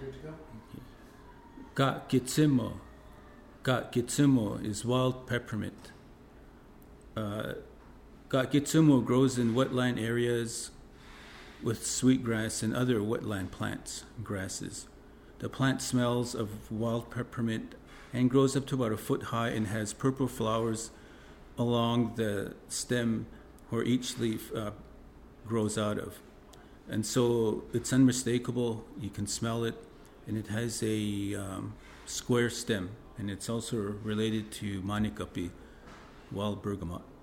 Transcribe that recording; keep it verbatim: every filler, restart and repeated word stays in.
good to go. Gakitsimo. Gakitsimo is wild peppermint. Uh, Gakitsimo grows in wetland areas with sweetgrass and other wetland plants and grasses. The plant smells of wild peppermint and grows up to about a foot high and has purple flowers along the stem where each leaf uh, grows out of. And so it's unmistakable. You can smell it, and it has a um, square stem, and it's also related to Manikapi, wild bergamot.